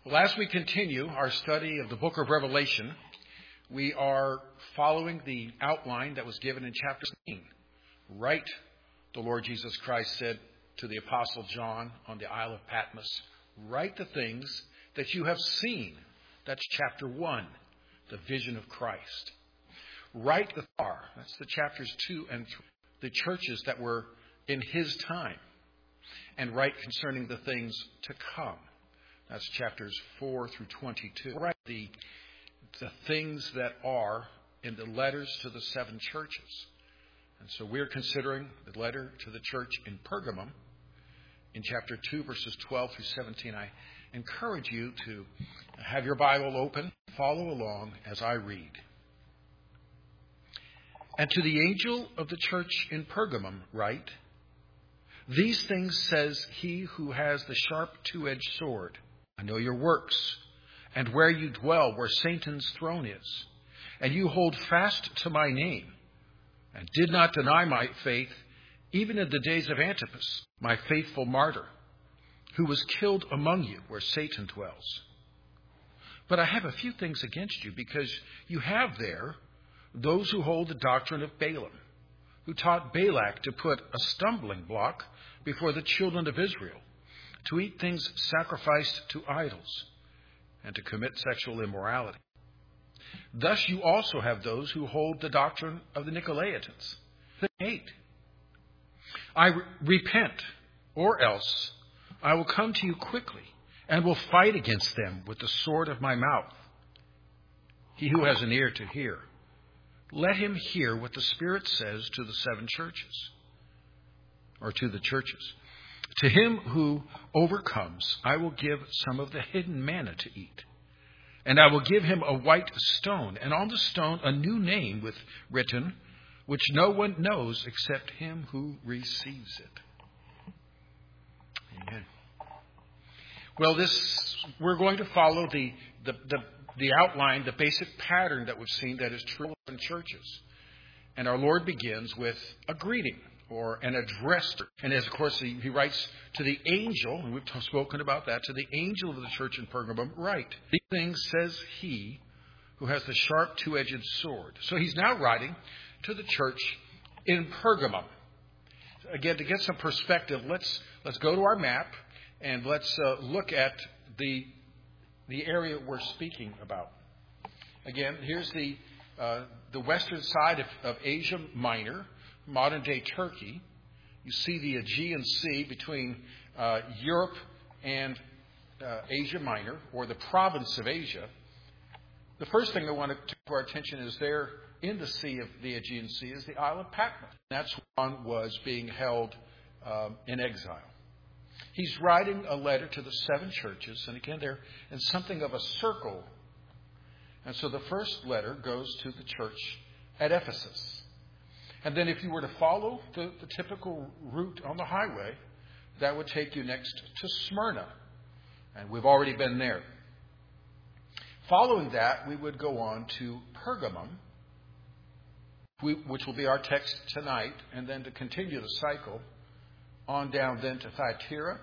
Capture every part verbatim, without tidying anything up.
Well, as we continue our study of the book of Revelation, we are following the outline that was given in chapter sixteen. Write, the Lord Jesus Christ said to the Apostle John on the Isle of Patmos, write the things that you have seen. That's chapter one, the vision of Christ. Write the far. That's the chapters two and three, the churches that were in his time. And write concerning the things to come. That's chapters four through twenty-two. Write the, the things that are in the letters to the seven churches. And so we're considering the letter to the church in Pergamum in chapter two, verses twelve through seventeen. I encourage you to have your Bible open, follow along as I read. And to the angel of the church in Pergamum write, these things says he who has the sharp two-edged sword. I know your works, and where you dwell, where Satan's throne is. And you hold fast to my name, and did not deny my faith, even in the days of Antipas, my faithful martyr, who was killed among you, where Satan dwells. But I have a few things against you, because you have there those who hold the doctrine of Balaam, who taught Balak to put a stumbling block before the children of Israel, to eat things sacrificed to idols, and to commit sexual immorality. Thus you also have those who hold the doctrine of the Nicolaitans. eight. I re- repent, or else I will come to you quickly, and will fight against them with the sword of my mouth. He who has an ear to hear, let him hear what the Spirit says to the seven churches, or to the churches. To him who overcomes, I will give some of the hidden manna to eat. And I will give him a white stone, and on the stone a new name with written, which no one knows except him who receives it. Amen. Well, this we're going to follow the the the, the outline, the basic pattern that we've seen that is true in churches. And our Lord begins with a greeting, or an address. And as, of course, he, he writes to the angel, and we've spoken about that, to the angel of the church in Pergamum, write, these things says he who has the sharp two-edged sword. So he's now writing to the church in Pergamum. Again, to get some perspective, let's let's go to our map, and let's uh, look at the, the area we're speaking about. Again, here's the, uh, the western side of, of Asia Minor, modern-day Turkey. You see the Aegean Sea between uh, Europe and uh, Asia Minor, or the province of Asia. The first thing I want to turn our attention is there in the sea of the Aegean Sea is the Isle of Patmos. That's where John was being held um, in exile. He's writing a letter to the seven churches, and again, they're in something of a circle. And so the first letter goes to the church at Ephesus. And then if you were to follow the, the typical route on the highway, that would take you next to Smyrna. And we've already been there. Following that, we would go on to Pergamum, which will be our text tonight, and then to continue the cycle, on down then to Thyatira,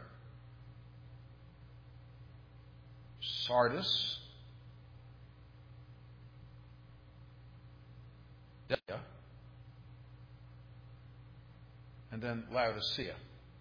Sardis, and then Laodicea.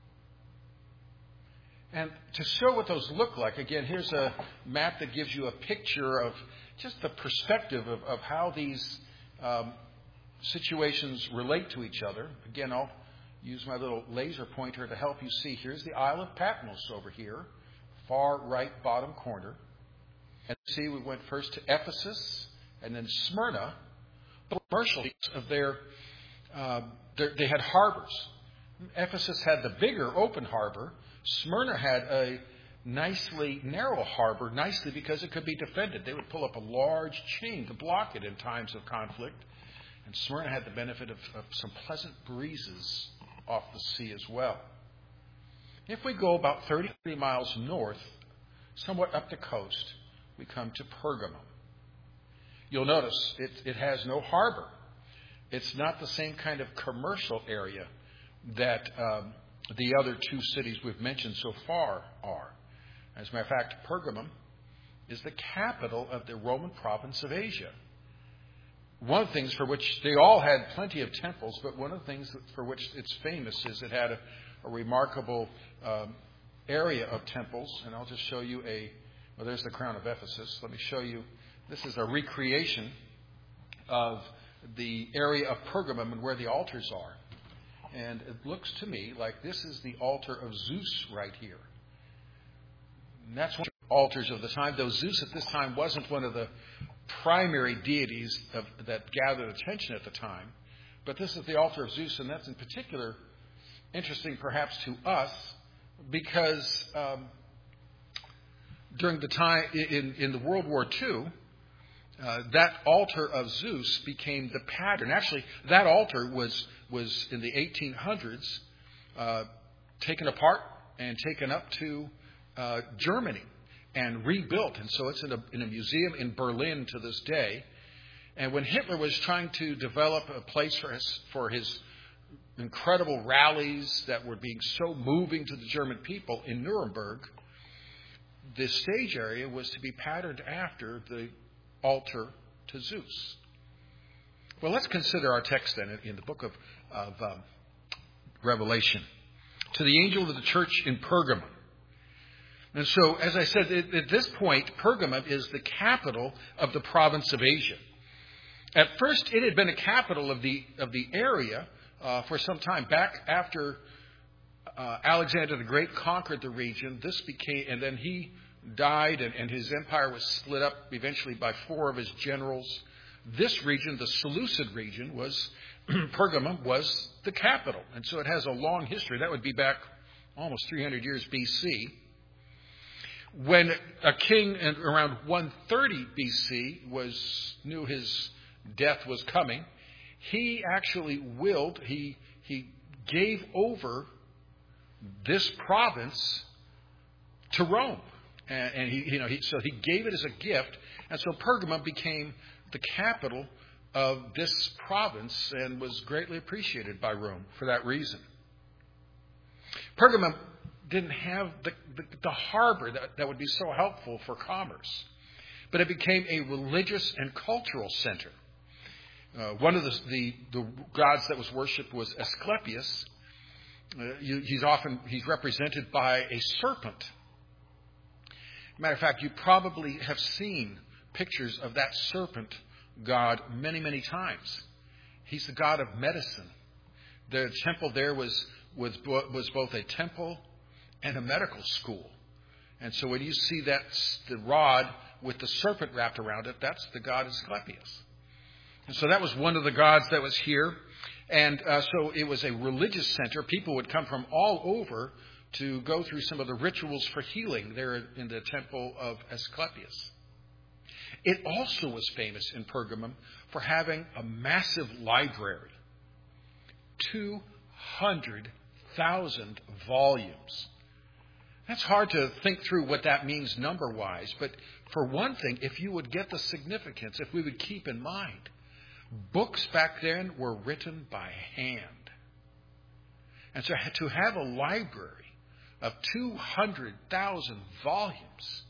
And to show what those look like, again, here's a map that gives you a picture of just the perspective of, of how these um, situations relate to each other. Again, I'll use my little laser pointer to help you see. Here's the Isle of Patmos over here, far right bottom corner. And see, we went first to Ephesus and then Smyrna. The commercial of their, uh, their, they had harbors. Ephesus had the bigger open harbor. Smyrna had a nicely narrow harbor, nicely because it could be defended. They would pull up a large chain to block it in times of conflict. And Smyrna had the benefit of, of some pleasant breezes off the sea as well. If we go about thirty miles north, somewhat up the coast, we come to Pergamum. You'll notice it, it has no harbor. It's not the same kind of commercial area that um, the other two cities we've mentioned so far are. As a matter of fact, Pergamum is the capital of the Roman province of Asia. One of the things for which they all had plenty of temples, but one of the things for which it's famous is it had a, a remarkable um, area of temples. And I'll just show you a, well, there's the crown of Ephesus. Let me show you, this is a recreation of the area of Pergamum and where the altars are. And it looks to me like this is the altar of Zeus right here. And that's one of the altars of the time, though Zeus at this time wasn't one of the primary deities of, that gathered attention at the time. But this is the altar of Zeus, and that's in particular interesting perhaps to us because um, during the time in, in the World War Two, uh, that altar of Zeus became the pattern. Actually, that altar was, was in the eighteen hundreds uh, taken apart and taken up to uh, Germany and rebuilt. And so it's in a, in a museum in Berlin to this day. And when Hitler was trying to develop a place for his, for his incredible rallies that were being so moving to the German people in Nuremberg, the stage area was to be patterned after the altar to Zeus. Well, let's consider our text then in the book of, of um, Revelation. To the angel of the church in Pergamum. And so, as I said, at this point, Pergamum is the capital of the province of Asia. At first, it had been a capital of the of the area uh, for some time. Back after uh, Alexander the Great conquered the region, this became, and then he died, and, and his empire was split up eventually by four of his generals. This region, the Seleucid region, was Pergamum was the capital, and so it has a long history. That would be back almost three hundred years B C. When a king in around one thirty B C was knew his death was coming, he actually willed, he he gave over this province to Rome, and, and he you know he, so he gave it as a gift, and so Pergamum became the capital of this province and was greatly appreciated by Rome for that reason. Pergamum didn't have the, the, the harbor that, that would be so helpful for commerce, but it became a religious and cultural center. Uh, one of the, the, the gods that was worshipped was Asclepius. Uh, he's often he's represented by a serpent. Matter of fact, you probably have seen pictures of that serpent god many, many times. He's the god of medicine. The temple there was was was both a temple and a medical school. And so when you see that the rod with the serpent wrapped around it, that's the god Asclepius. And so that was one of the gods that was here. And uh, so it was a religious center. People would come from all over to go through some of the rituals for healing there in the temple of Asclepius. It also was famous in Pergamum for having a massive library. two hundred thousand volumes. That's hard to think through what that means number-wise. But for one thing, if you would get the significance, if we would keep in mind, books back then were written by hand. And so to have a library of two hundred thousand volumes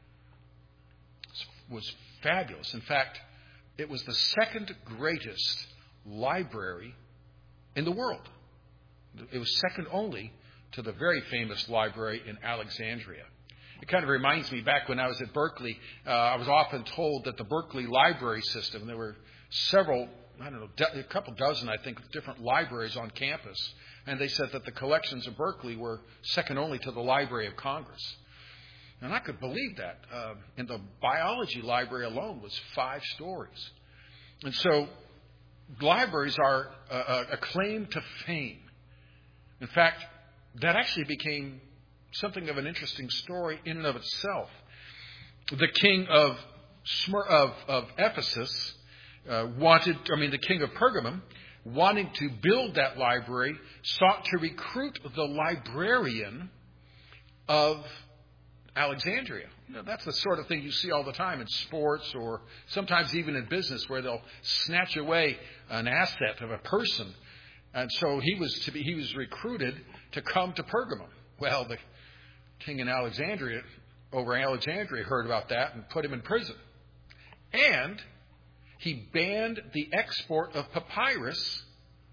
was fabulous. In fact, it was the second greatest library in the world. It was second only to the very famous library in Alexandria. It kind of reminds me, back when I was at Berkeley, uh, I was often told that the Berkeley library system, there were several, I don't know, a couple dozen, I think, different libraries on campus. And they said that the collections of Berkeley were second only to the Library of Congress. And I could believe that. Uh, and the biology library alone was five stories. And so libraries are uh, a claim to fame. In fact, that actually became something of an interesting story in and of itself. The king of Smir- of, of Ephesus uh, wanted, I mean, the king of Pergamum, wanting to build that library, sought to recruit the librarian of Alexandria. You know, that's the sort of thing you see all the time in sports or sometimes even in business, where they'll snatch away an asset of a person. And so he was to be, he was recruited to come to Pergamum. Well, the king in Alexandria over in Alexandria heard about that and put him in prison. And he banned the export of papyrus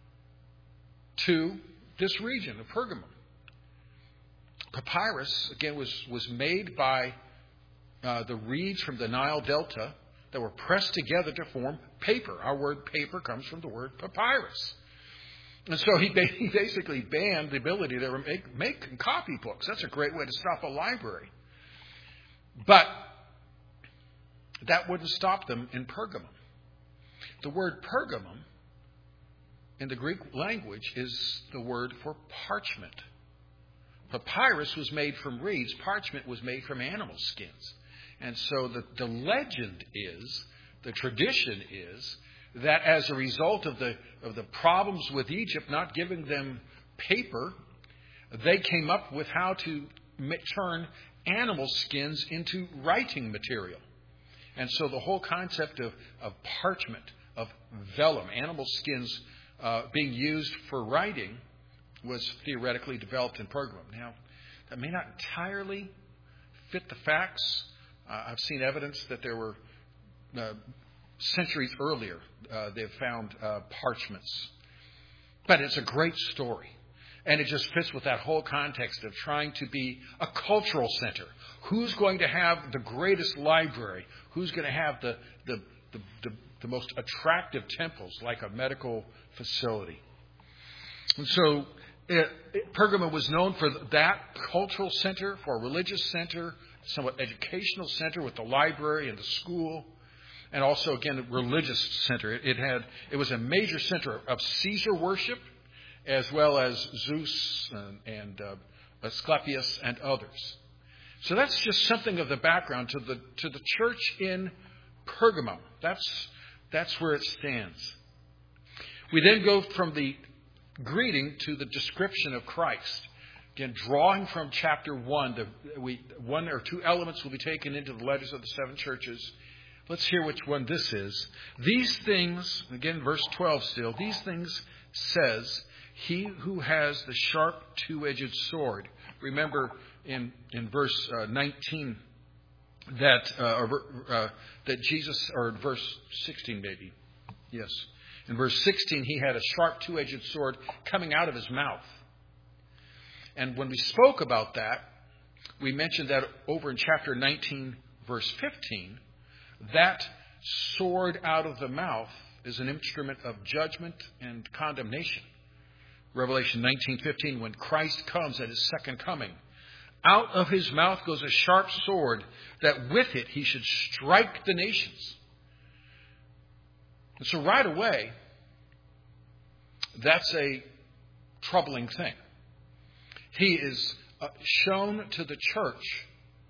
to this region of Pergamum. Papyrus, again, was, was made by uh, the reeds from the Nile Delta that were pressed together to form paper. Our word paper comes from the word papyrus. And so he, he basically banned the ability to make, make copybooks. That's a great way to stop a library. But that wouldn't stop them in Pergamum. The word Pergamum in the Greek language is the word for parchment. Papyrus was made from reeds. Parchment was made from animal skins. And so the, the legend is, the tradition is, that as a result of the of the problems with Egypt not giving them paper, they came up with how to turn animal skins into writing material. And so the whole concept of, of parchment, of vellum, animal skins uh, being used for writing, was theoretically developed in Pergamum. Now, that may not entirely fit the facts. Uh, I've seen evidence that there were uh, centuries earlier uh, they've found uh, parchments. But it's a great story. And it just fits with that whole context of trying to be a cultural center. Who's going to have the greatest library? Who's going to have the, the, the, the, the most attractive temples, like a medical facility? And so it, it, Pergamum was known for that cultural center, for a religious center, somewhat educational center with the library and the school, and also, again, a religious center. It, it had it was a major center of Caesar worship, as well as Zeus and, and uh, Asclepius and others. So that's just something of the background to the to the church in Pergamum. That's that's where it stands. We then go from the greeting to the description of Christ. Again, drawing from chapter one, the, we, one or two elements will be taken into the letters of the seven churches. Let's hear which one this is. These things, again, verse twelve still, these things says he who has the sharp two-edged sword. Remember in, in verse uh, nineteen that, uh, or, uh, that Jesus, or verse sixteen maybe, yes. In verse sixteen, he had a sharp two-edged sword coming out of his mouth. And when we spoke about that, we mentioned that over in chapter nineteen, verse fifteen, that sword out of the mouth is an instrument of judgment and condemnation. Revelation nineteen fifteen, when Christ comes at his second coming, out of his mouth goes a sharp sword, that with it he should strike the nations. And so right away, that's a troubling thing. He is uh, shown to the church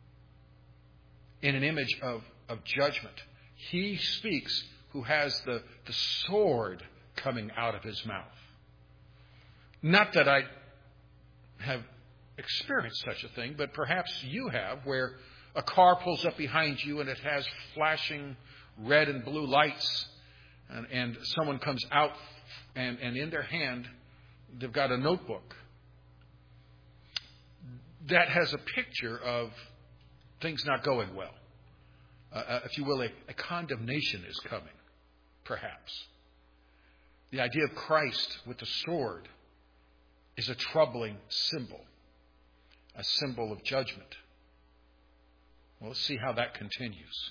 in an image of, of judgment. He speaks who has the, the sword coming out of his mouth. Not that I have experienced such a thing, but perhaps you have, where a car pulls up behind you and it has flashing red and blue lights, and, and someone comes out and, and in their hand they've got a notebook that has a picture of things not going well. Uh, if you will, a, a condemnation is coming, perhaps. The idea of Christ with the sword is a troubling symbol, a symbol of judgment. Well, let's see how that continues.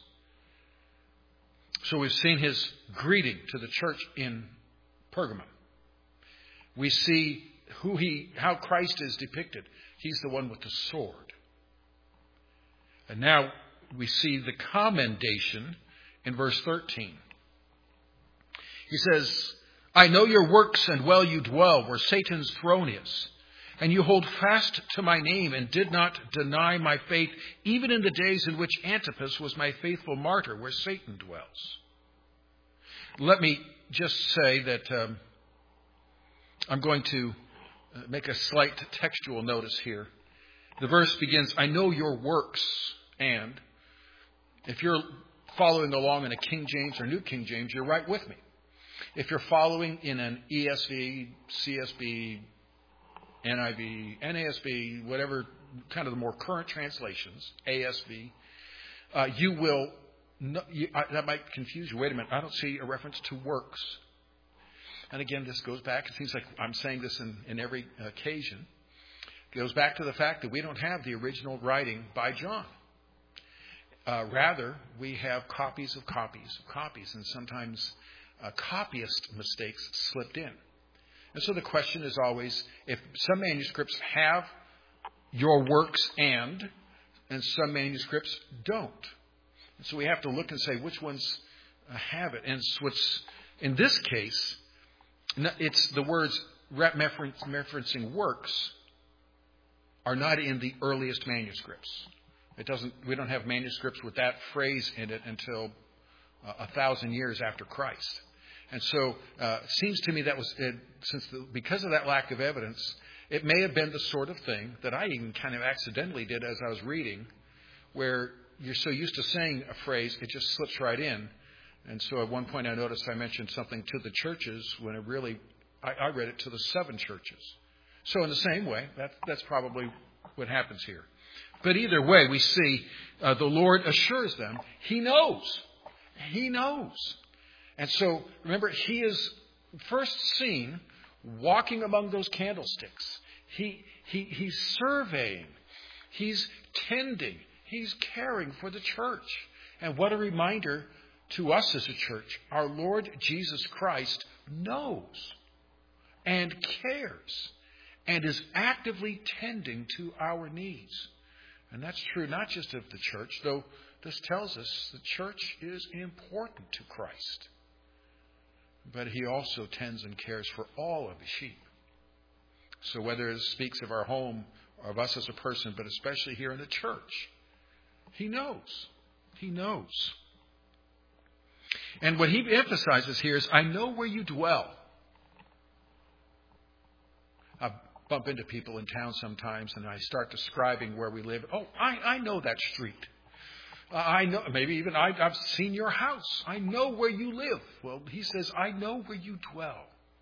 So we've seen his greeting to the church in Pergamum. We see who he, how Christ is depicted. He's the one with the sword. And now we see the commendation in verse thirteen. He says, I know your works and well you dwell where Satan's throne is. And you hold fast to my name and did not deny my faith, even in the days in which Antipas was my faithful martyr, where Satan dwells. Let me just say that um, I'm going to make a slight textual notice here. The verse begins, I know your works, and if you're following along in a King James or New King James, you're right with me. If you're following in an E S V, C S B, N I V, N A S B, whatever kind of the more current translations, A S V, uh, you will, no, you, I, that might confuse you. Wait a minute, I don't see a reference to works. And again, this goes back, it seems like I'm saying this in, in every occasion. It goes back to the fact that we don't have the original writing by John. Uh, rather, we have copies of copies of copies, and sometimes uh, copyist mistakes slipped in. And so the question is always, if some manuscripts have your works and, and some manuscripts don't. And so we have to look and say which ones uh, have it. And so what's, in this case, it's the words referencing works are not in the earliest manuscripts. It doesn't. We don't have manuscripts with that phrase in it until uh, a thousand years after Christ. And so uh, it seems to me that was it, since the, because of that lack of evidence, it may have been the sort of thing that I even kind of accidentally did as I was reading, where you're so used to saying a phrase, it just slips right in. And so at one point I noticed I mentioned something to the churches when it really, I, I read it to the seven churches. So in the same way, that, that's probably what happens here. But either way, we see uh, the Lord assures them He knows. He knows. And so, remember, He is first seen walking among those candlesticks. He, he, he's surveying. He's tending. He's caring for the church. And what a reminder to us as a church. Our Lord Jesus Christ knows and cares and is actively tending to our needs. And that's true not just of the church, though this tells us the church is important to Christ. But He also tends and cares for all of His sheep. So whether it speaks of our home or of us as a person, but especially here in the church, He knows. He knows. And what He emphasizes here is, I know where you dwell. I bump into people in town sometimes and I start describing where we live. Oh, I, I know that street. Uh, I know, maybe even I, I've seen your house. I know where you live. Well, He says, I know where you dwell.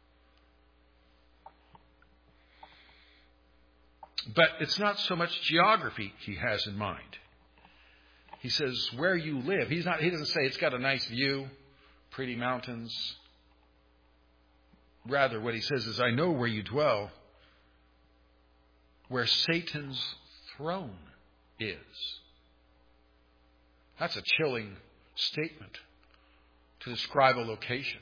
But it's not so much geography He has in mind. He says, where you live. He's not, he doesn't say it's got a nice view, pretty mountains. Rather, what He says is, I know where you dwell, where Satan's throne is. That's a chilling statement to describe a location.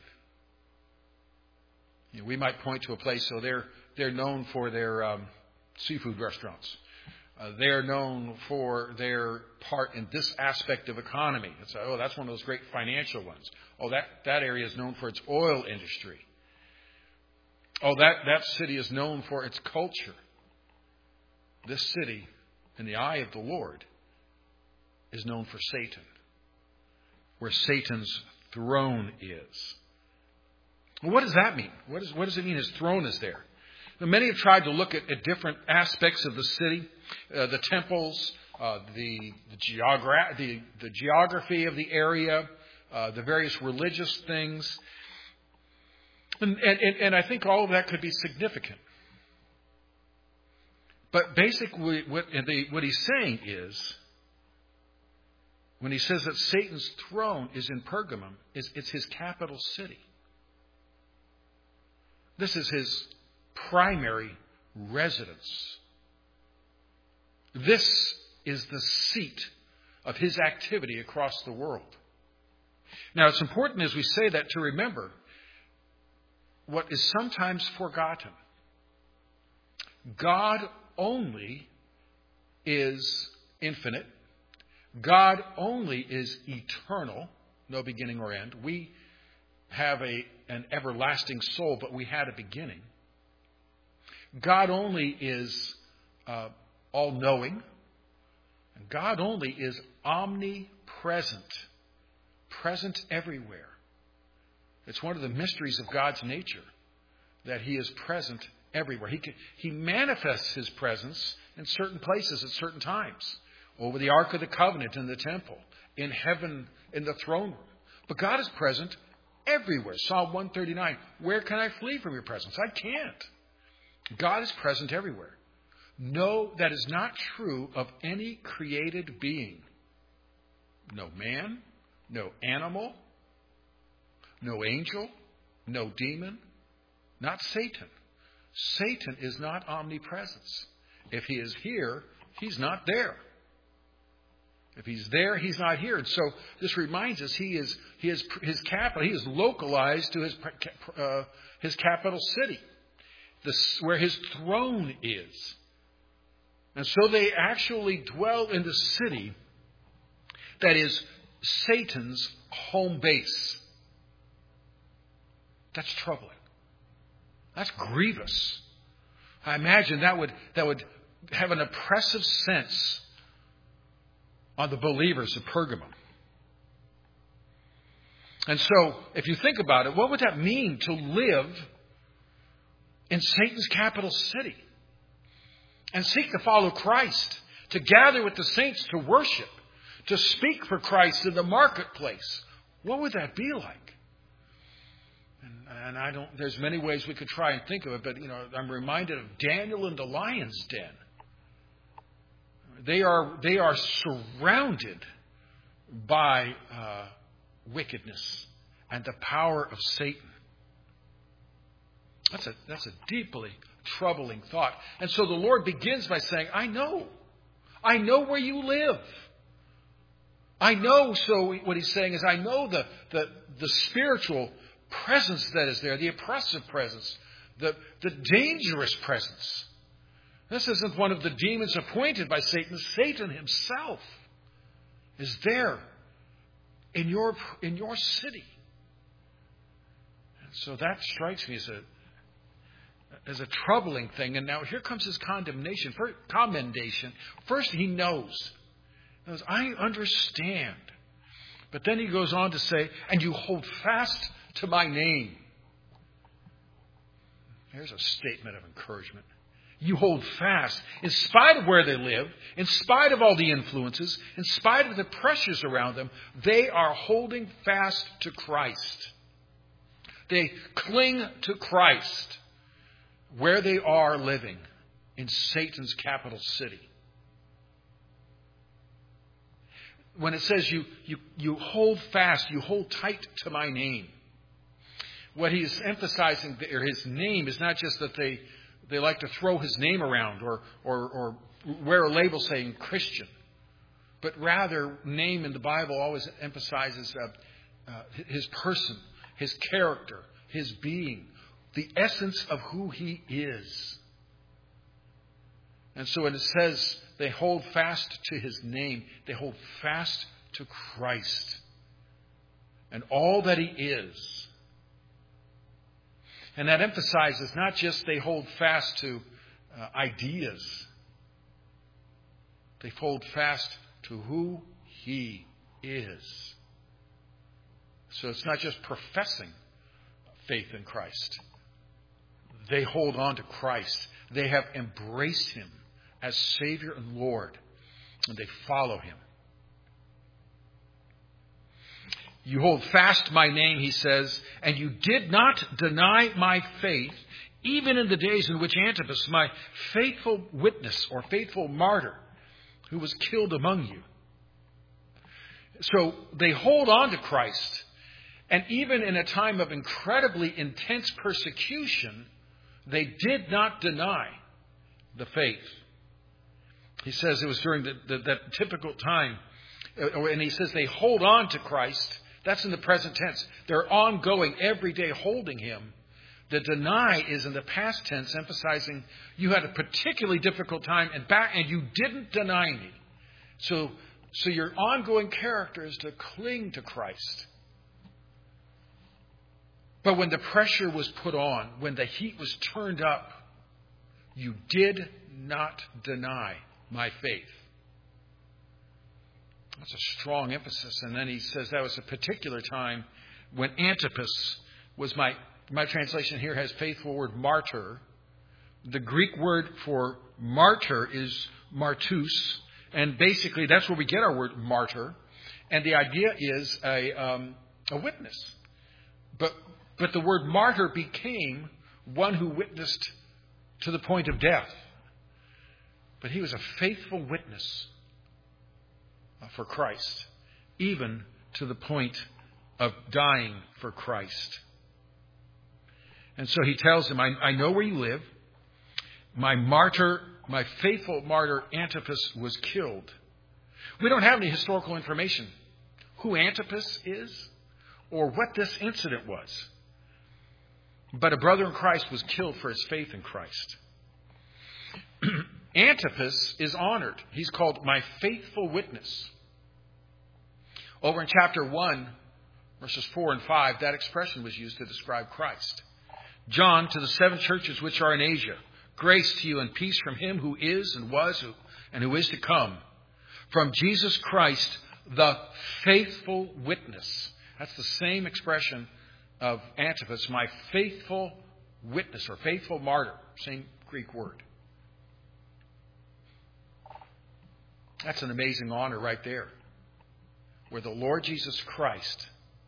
You know, we might point to a place, so they're they're known for their um, seafood restaurants. Uh, they're known for their part in this aspect of economy. It's, oh, that's one of those great financial ones. Oh, that, that area is known for its oil industry. Oh, that, that city is known for its culture. This city, in the eye of the Lord, is known for Satan, where Satan's throne is. Well, what does that mean? What, is, what does it mean His throne is there? Now, many have tried to look at, at different aspects of the city, uh, the temples, uh, the, the, geogra- the, the geography of the area, uh, the various religious things. And, and, and I think all of that could be significant. But basically what, the, what He's saying is, when He says that Satan's throne is in Pergamum, is it's His capital city. This is His primary residence. This is the seat of His activity across the world. Now, it's important as we say that to remember what is sometimes forgotten. God only is infinite. God only is eternal, no beginning or end. We have a, an everlasting soul, but we had a beginning. God only is uh, all-knowing. God only is omnipresent, present everywhere. It's one of the mysteries of God's nature that He is present everywhere. He can, He manifests His presence in certain places at certain times. Over the Ark of the Covenant in the temple, in heaven in the throne room. But God is present everywhere. Psalm one thirty-nine, where can I flee from your presence? I can't. God is present everywhere. No, that is not true of any created being. No man, no animal, no angel, no demon, not Satan. Satan is not omnipresence. If he is here, he's not there. If he's there, he's not here. And so this reminds us he is he is his capital. He is localized to his uh, his capital city, this, where his throne is. And so they actually dwell in the city that is Satan's home base. That's troubling. That's grievous. I imagine that would that would have an oppressive sense on the believers of Pergamum. And so, if you think about it, what would that mean to live in Satan's capital city and seek to follow Christ, to gather with the saints to worship, to speak for Christ in the marketplace? What would that be like? And, and I don't. There's many ways we could try and think of it, but you know, I'm reminded of Daniel in the lion's den. They are they are surrounded by uh, wickedness and the power of Satan. That's a that's a deeply troubling thought. And so the Lord begins by saying, I know. I know where you live. I know, so what he's saying is, I know the, the, the spiritual presence that is there, the oppressive presence, the, the dangerous presence. This isn't one of the demons appointed by Satan. Satan himself is there in your, in your city. And so that strikes me as a, as a troubling thing. And now here comes his condemnation, first, commendation. First, he knows. He knows, I understand. But then he goes on to say, and you hold fast to my name. Here's a statement of encouragement. You hold fast, in spite of where they live, in spite of all the influences, in spite of the pressures around them, they are holding fast to Christ. They cling to Christ where they are living in Satan's capital city. When it says you, you, you hold fast, you hold tight to my name, what he's emphasizing there, his name, is not just that they They like to throw his name around or, or, or wear a label saying Christian. But rather, name in the Bible always emphasizes uh, uh, his person, his character, his being, the essence of who he is. And so when it says they hold fast to his name, they hold fast to Christ and all that he is. And that emphasizes not just they hold fast to uh, ideas. They hold fast to who he is. So it's not just professing faith in Christ. They hold on to Christ. They have embraced him as Savior and Lord. And they follow him. You hold fast my name, he says, and you did not deny my faith, even in the days in which Antipas, my faithful witness or faithful martyr, who was killed among you. So they hold on to Christ, and even in a time of incredibly intense persecution, they did not deny the faith. He says it was during the, the, that typical time, and he says they hold on to Christ. That's in the present tense. They're ongoing, every day holding him. The deny is in the past tense, emphasizing you had a particularly difficult time and back, and you didn't deny me. So, so your ongoing character is to cling to Christ. But when the pressure was put on, when the heat was turned up, you did not deny my faith. That's a strong emphasis. And then he says that was a particular time when Antipas was my, my translation here has faithful word martyr. The Greek word for martyr is martus. And basically that's where we get our word martyr. And the idea is a, um, a witness. But, but the word martyr became one who witnessed to the point of death. But he was a faithful witness for Christ, even to the point of dying for Christ. And so he tells him, I, I know where you live. My martyr, my faithful martyr Antipas was killed. We don't have any historical information who Antipas is or what this incident was. But a brother in Christ was killed for his faith in Christ. Antipas is honored. He's called my faithful witness. Over in chapter one, verses four and five, that expression was used to describe Christ. John, to the seven churches which are in Asia, grace to you and peace from him who is and was who, and who is to come. From Jesus Christ, the faithful witness. That's the same expression of Antipas, my faithful witness or faithful martyr. Same Greek word. That's an amazing honor right there, where the Lord Jesus Christ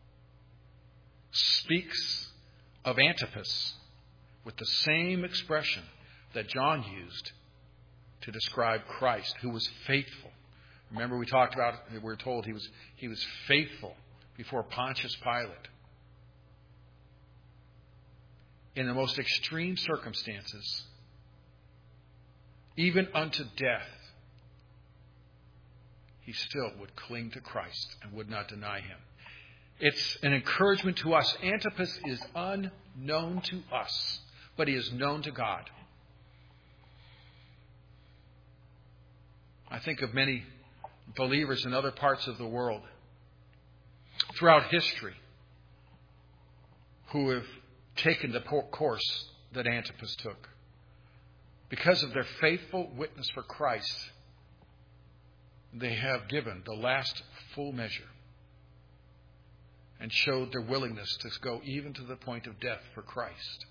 speaks of Antipas with the same expression that John used to describe Christ, who was faithful. Remember, we talked about, we were told he was, he was faithful before Pontius Pilate. In the most extreme circumstances, even unto death, he still would cling to Christ and would not deny him. It's an encouragement to us. Antipas is unknown to us, but he is known to God. I think of many believers in other parts of the world throughout history who have taken the course that Antipas took. Because of their faithful witness for Christ, they have given the last full measure and showed their willingness to go even to the point of death for Christ.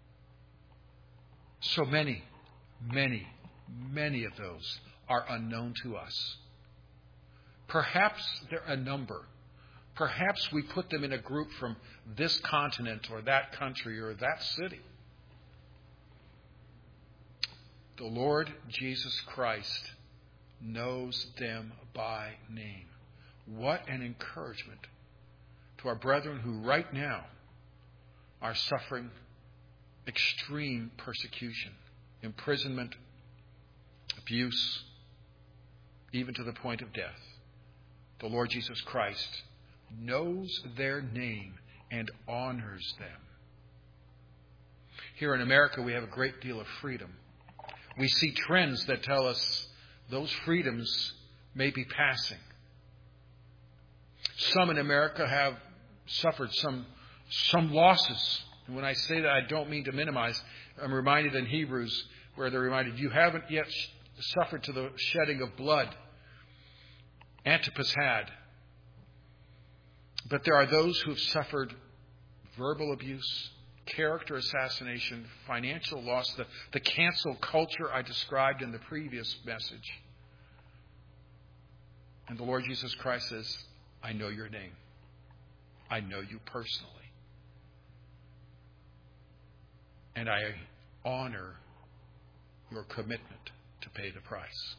So many, many, many of those are unknown to us. Perhaps they're a number. Perhaps we put them in a group from this continent or that country or that city. The Lord Jesus Christ knows them by name. What an encouragement to our brethren who right now are suffering extreme persecution, imprisonment, abuse, even to the point of death. The Lord Jesus Christ knows their name and honors them. Here in America, we have a great deal of freedom. We see trends that tell us those freedoms may be passing. Some in America have suffered some some losses. And when I say that, I don't mean to minimize. I'm reminded in Hebrews where they're reminded, you haven't yet suffered to the shedding of blood. Antipas had. But there are those who have suffered verbal abuse, character assassination, financial loss, the, the cancel culture I described in the previous message. And the Lord Jesus Christ says, I know your name. I know you personally. And I honor your commitment to pay the price.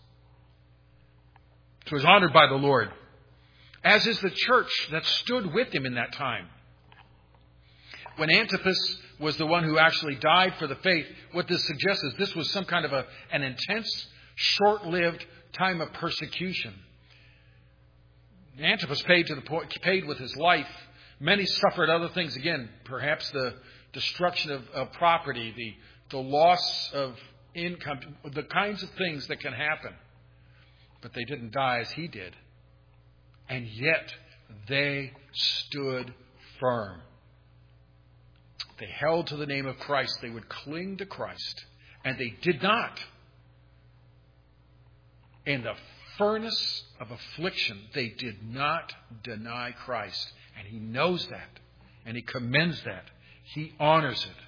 So he's honored by the Lord, as is the church that stood with him in that time. When Antipas was the one who actually died for the faith, what this suggests is this was some kind of a, an intense, short-lived time of persecution. Antipas paid to the point, paid with his life. Many suffered other things. Again, perhaps the destruction of, of property, the, the loss of income, the kinds of things that can happen. But they didn't die as he did. And yet they stood firm. They held to the name of Christ. They would cling to Christ. And they did not. In the furnace of affliction, they did not deny Christ. And he knows that. And he commends that. He honors it.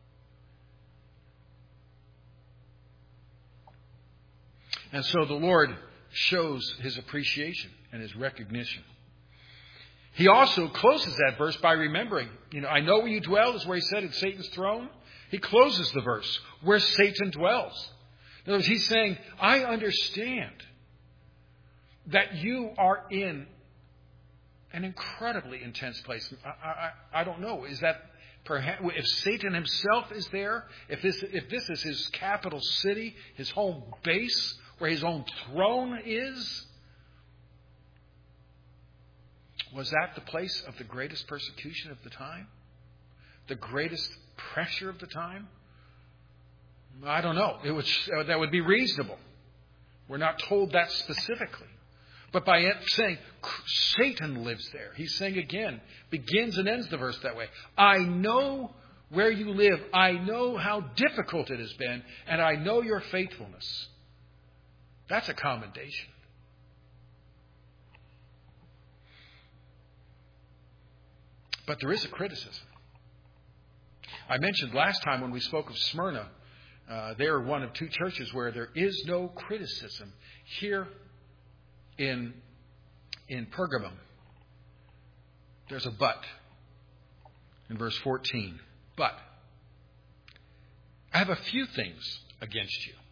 And so the Lord shows his appreciation and his recognition. He also closes that verse by remembering, you know, I know where you dwell, is where he said, at Satan's throne. He closes the verse, where Satan dwells. In other words, he's saying, I understand that you are in an incredibly intense place. I, I, I don't know. Is that perhaps if Satan himself is there? If this, if this is his capital city, his home base, where his own throne is? Was that the place of the greatest persecution of the time? The greatest pressure of the time? I don't know. It would, that would be reasonable. We're not told that specifically. But by saying Satan lives there, he's saying again, begins and ends the verse that way. I know where you live. I know how difficult it has been. And I know your faithfulness. That's a commendation. But there is a criticism. I mentioned last time when we spoke of Smyrna, uh, they are one of two churches where there is no criticism. Here in, in Pergamum, there's a but in verse fourteen. But I have a few things against you.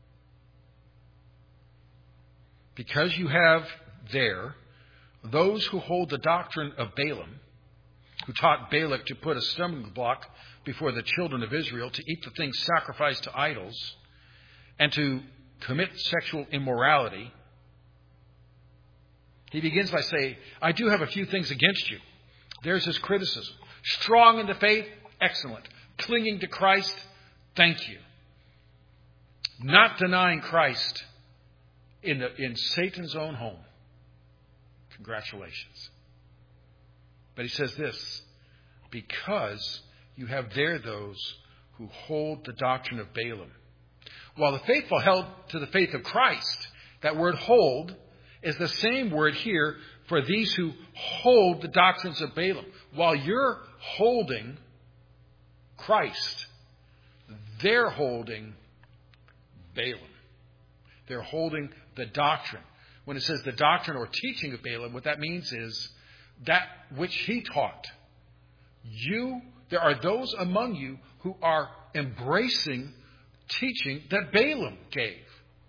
Because you have there those who hold the doctrine of Balaam, who taught Balak to put a stumbling block before the children of Israel, to eat the things sacrificed to idols, and to commit sexual immorality. He begins by saying, I do have a few things against you. There's his criticism. Strong in the faith, excellent. Clinging to Christ, thank you. Not denying Christ in, the, in Satan's own home. Congratulations. But he says this, because you have there those who hold the doctrine of Balaam. While the faithful held to the faith of Christ, that word hold is the same word here for these who hold the doctrines of Balaam. While you're holding Christ, they're holding Balaam. They're holding the doctrine. When it says the doctrine or teaching of Balaam, what that means is that which he taught. You, there are those among you who are embracing teaching that Balaam gave.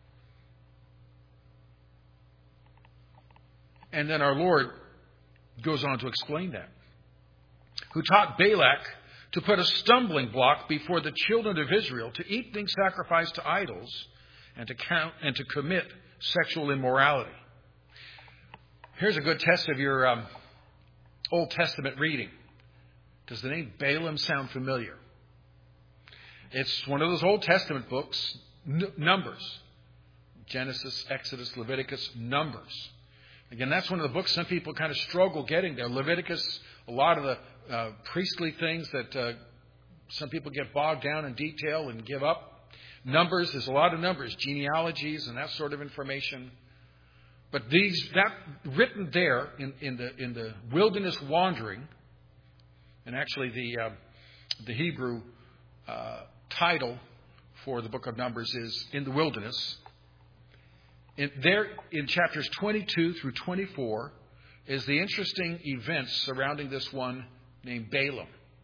And then our Lord goes on to explain that. Who taught Balak to put a stumbling block before the children of Israel, to eat things sacrificed to idols, and to count and to commit sexual immorality. Here's a good test of your um, Old Testament reading. Does the name Balaam sound familiar? It's one of those Old Testament books, n- Numbers. Genesis, Exodus, Leviticus, Numbers. Again, that's one of the books some people kind of struggle getting there. Leviticus, a lot of the uh, priestly things that uh, some people get bogged down in detail and give up. Numbers, there's a lot of numbers, genealogies and that sort of information. But these, that written there in, in the in the wilderness wandering, and actually the uh, the Hebrew uh, title for the book of Numbers is In the Wilderness. In, there in chapters twenty-two through twenty-four is the interesting events surrounding this one named Balaam.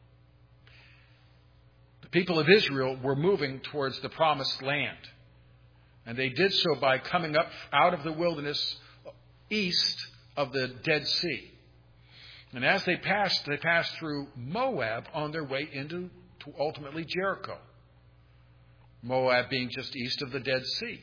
The people of Israel were moving towards the promised land. And they did so by coming up out of the wilderness east of the Dead Sea. And as they passed, they passed through Moab on their way into to ultimately Jericho. Moab being just east of the Dead Sea.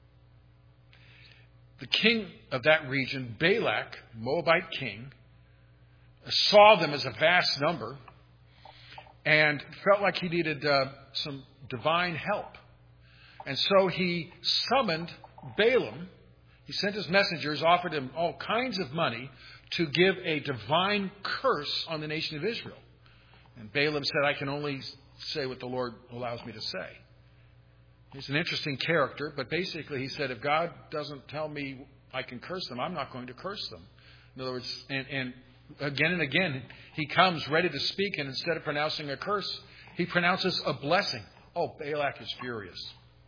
The king of that region, Balak, Moabite king, saw them as a vast number and felt like he needed uh, some divine help. And so he summoned Balaam. He sent his messengers, offered him all kinds of money to give a divine curse on the nation of Israel. And Balaam said, I can only say what the Lord allows me to say. He's an interesting character, but basically he said, if God doesn't tell me I can curse them, I'm not going to curse them. In other words, and, and again and again, he comes ready to speak, and instead of pronouncing a curse, he pronounces a blessing. Oh, Balak is furious.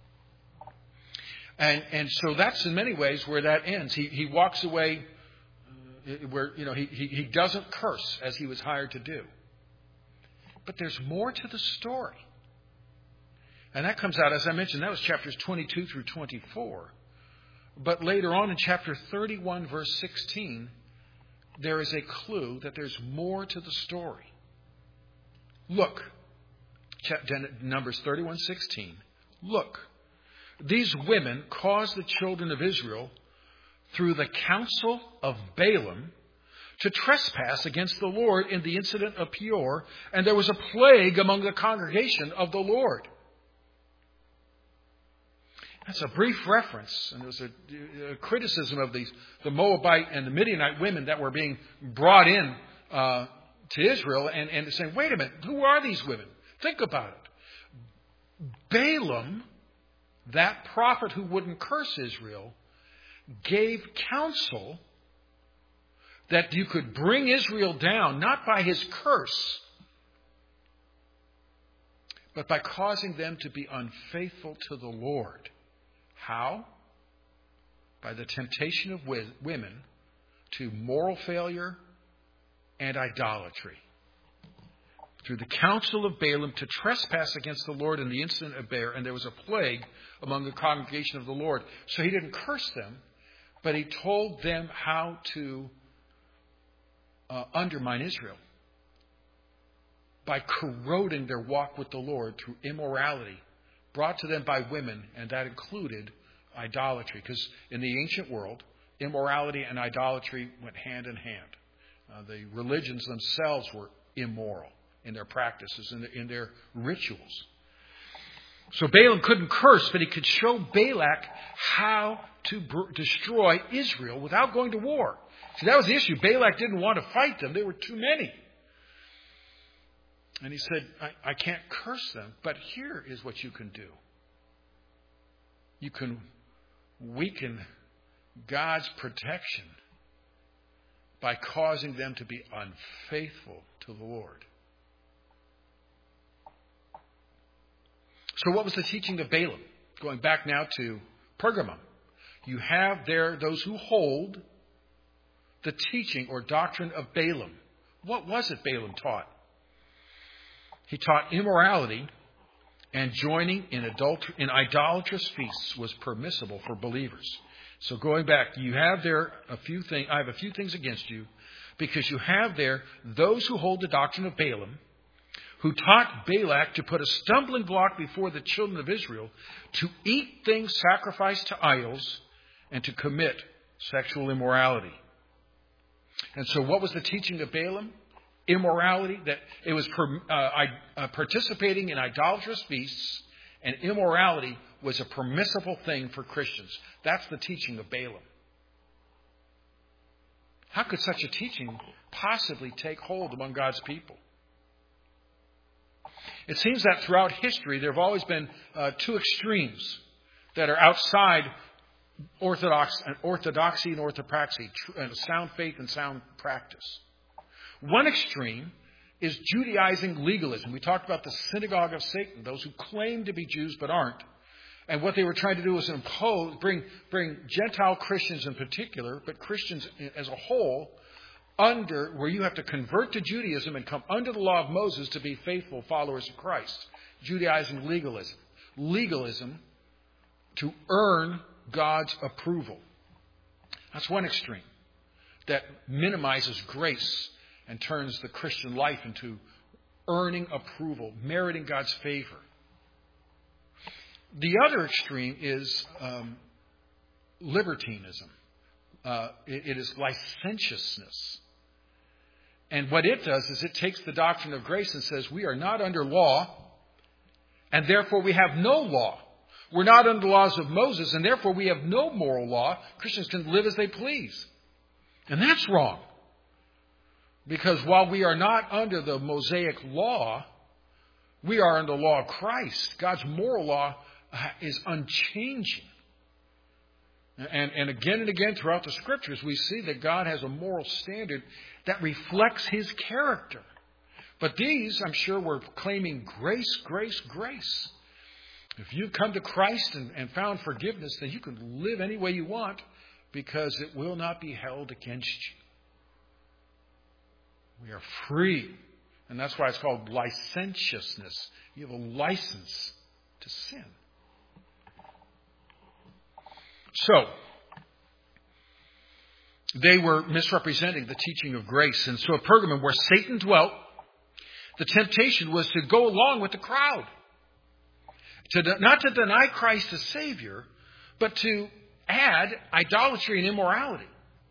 And and so that's in many ways where that ends. He he walks away uh, where, you know, he, he, he doesn't curse as he was hired to do. But there's more to the story. And that comes out, as I mentioned, that was chapters twenty-two through twenty-four. But later on in chapter thirty-one, verse sixteen, there is a clue that there's more to the story. Look, Numbers thirty-one sixteen. Look, these women caused the children of Israel, through the counsel of Balaam, to trespass against the Lord in the incident of Peor, and there was a plague among the congregation of the Lord. That's a brief reference, and there's a, a criticism of these, the Moabite and the Midianite women that were being brought in uh, to Israel, and, and saying, wait a minute, who are these women? Think about it. Balaam, that prophet who wouldn't curse Israel, gave counsel that you could bring Israel down, not by his curse, but by causing them to be unfaithful to the Lord. How? By the temptation of women to moral failure and idolatry. Through the counsel of Balaam to trespass against the Lord in the incident of Beer, and there was a plague among the congregation of the Lord. So he didn't curse them, but he told them how to uh, undermine Israel by corroding their walk with the Lord through immorality brought to them by women, and that included idolatry. Because in the ancient world, immorality and idolatry went hand in hand. Uh, the religions themselves were immoral in their practices, in their, in their rituals. So Balaam couldn't curse, but he could show Balak how to br- destroy Israel without going to war. See, that was the issue. Balak didn't want to fight them. There were too many. And he said, I, I can't curse them, but here is what you can do. You can weaken God's protection by causing them to be unfaithful to the Lord. So what was the teaching of Balaam? Going back now to Pergamum. You have there those who hold the teaching or doctrine of Balaam. What was it Balaam taught? He taught immorality, and joining in, adulter- in idolatrous feasts was permissible for believers. So going back, you have there a few things. I have a few things against you, because you have there those who hold the doctrine of Balaam, who taught Balak to put a stumbling block before the children of Israel to eat things sacrificed to idols and to commit sexual immorality. And so what was the teaching of Balaam? Immorality, that it was uh, uh, participating in idolatrous feasts, and immorality was a permissible thing for Christians. That's the teaching of Balaam. How could such a teaching possibly take hold among God's people? It seems that throughout history there have always been uh, two extremes that are outside orthodox, orthodoxy and orthopraxy, and sound faith and sound practice. One extreme is Judaizing legalism. We talked about the synagogue of Satan, those who claim to be Jews but aren't. And what they were trying to do was impose, bring, bring Gentile Christians in particular, but Christians as a whole, under where you have to convert to Judaism and come under the law of Moses to be faithful followers of Christ. Judaizing legalism. Legalism to earn God's approval. That's one extreme that minimizes grace and turns the Christian life into earning approval, meriting God's favor. The other extreme is um, libertinism. Uh, it, it is licentiousness. And what it does is it takes the doctrine of grace and says we are not under law, and therefore we have no law. We're not under the laws of Moses, and therefore we have no moral law. Christians can live as they please. And that's wrong. Because while we are not under the Mosaic law, we are under the law of Christ. God's moral law is unchanging. And, and again and again throughout the Scriptures, we see that God has a moral standard that reflects His character. But these, I'm sure, were claiming grace, grace, grace. If you come to Christ and, and found forgiveness, then you can live any way you want because it will not be held against you. We are free. And that's why it's called licentiousness. You have a license to sin. So, they were misrepresenting the teaching of grace. And so at Pergamum, where Satan dwelt, the temptation was to go along with the crowd. To de- not to deny Christ as Savior, but to add idolatry and immorality.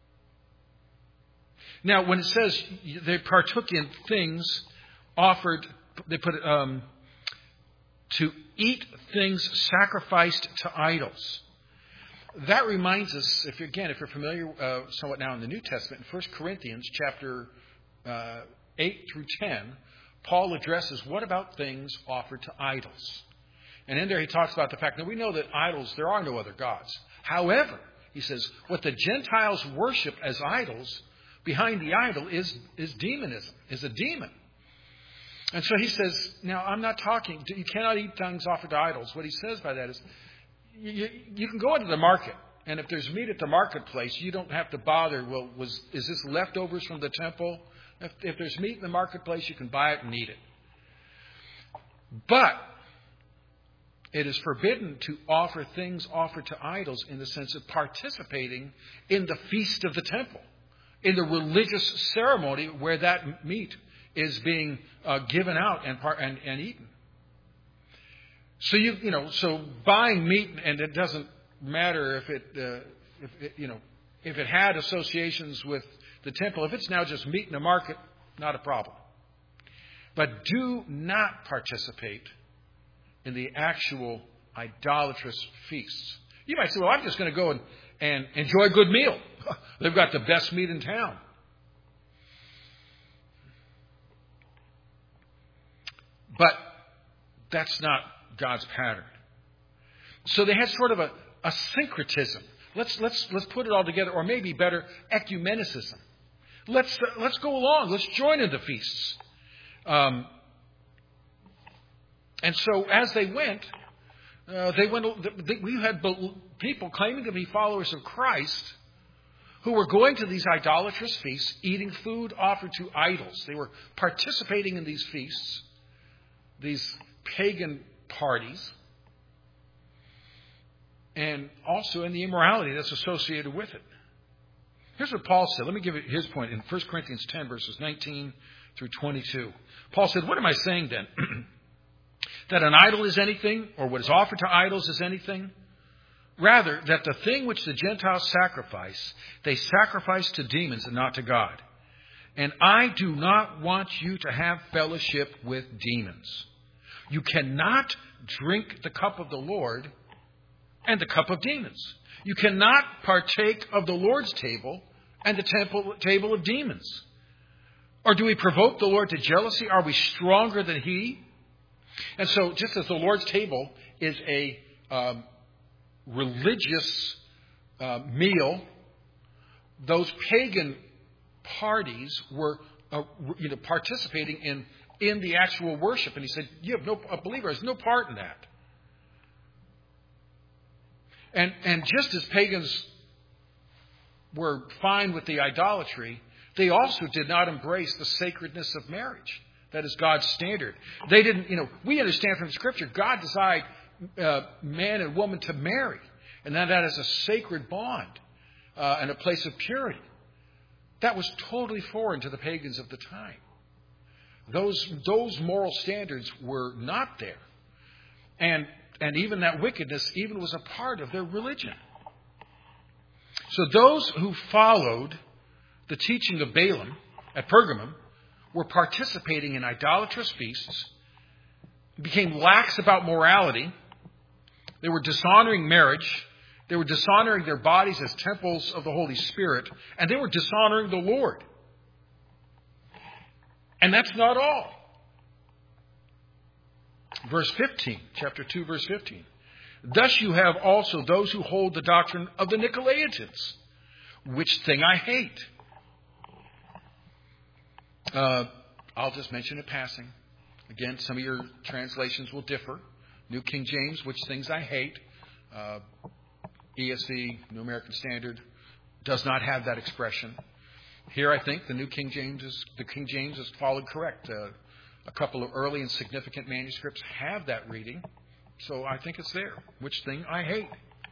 Now, when it says they partook in things offered, they put it, um, to eat things sacrificed to idols. That reminds us, if again, if you're familiar uh, somewhat now in the New Testament, in First Corinthians chapter uh, eight through ten, Paul addresses what about things offered to idols. And in there he talks about the fact that we know that idols, there are no other gods. However, he says, what the Gentiles worship as idols, behind the idol is, is demonism, is a demon. And so he says, now I'm not talking, you cannot eat things offered to idols. What he says by that is, you, you can go into the market, and if there's meat at the marketplace, you don't have to bother, well, was is this leftovers from the temple? If, if there's meat in the marketplace, you can buy it and eat it. But it is forbidden to offer things offered to idols in the sense of participating in the feast of the temple, in the religious ceremony where that meat is being uh, given out and, par- and and eaten. So you you know so buying meat, and it doesn't matter if it uh, if it, you know if it had associations with the temple. If it's now just meat in the market, not a problem. But do not participate in the actual idolatrous feasts. You might say, well, I'm just going to go and, and enjoy a good meal. They've got the best meat in town. But that's not God's pattern. So they had sort of a, a syncretism. Let's let's let's put it all together, or maybe better, ecumenicism. Let's uh, let's go along. Let's join in the feasts. Um, and so as they went, uh, they went. They, we had people claiming to be followers of Christ who were going to these idolatrous feasts, eating food offered to idols. They were participating in these feasts, these pagan parties, and also in the immorality that's associated with it. Here's what Paul said. Let me give you his point in First Corinthians ten, verses nineteen through twenty-two. Paul said, what am I saying then? That an idol is anything, or what is offered to idols is anything? Rather, that the thing which the Gentiles sacrifice, they sacrifice to demons and not to God. And I do not want you to have fellowship with demons. You cannot drink the cup of the Lord and the cup of demons. You cannot partake of the Lord's table and the temple, table of demons. Or do we provoke the Lord to jealousy? Are we stronger than He? And so, just as the Lord's table is a um, religious uh, meal, those pagan parties were uh, you know, participating in, in the actual worship. And he said, you have no, a believer has no part in that. And, and just as pagans were fine with the idolatry, they also did not embrace the sacredness of marriage. That is God's standard. They didn't, you know, we understand from Scripture, God designed uh, man and woman to marry. And that, that is a sacred bond uh, and a place of purity. That was totally foreign to the pagans of the time. Those, those moral standards were not there. And, and even that wickedness even was a part of their religion. So those who followed the teaching of Balaam at Pergamum were participating in idolatrous feasts, became lax about morality. They were dishonoring marriage. They were dishonoring their bodies as temples of the Holy Spirit. And they were dishonoring the Lord. And that's not all. Verse fifteen, chapter two, verse fifteen. Thus you have also those who hold the doctrine of the Nicolaitans, which thing I hate. Uh, I'll just mention in passing. Again, some of your translations will differ. New King James, which things I hate. Uh, E S V, New American Standard, does not have that expression. Here, I think the New King James is the King James is followed correct. Uh, a couple of early and significant manuscripts have that reading. so I think it's there. Which thing I hate.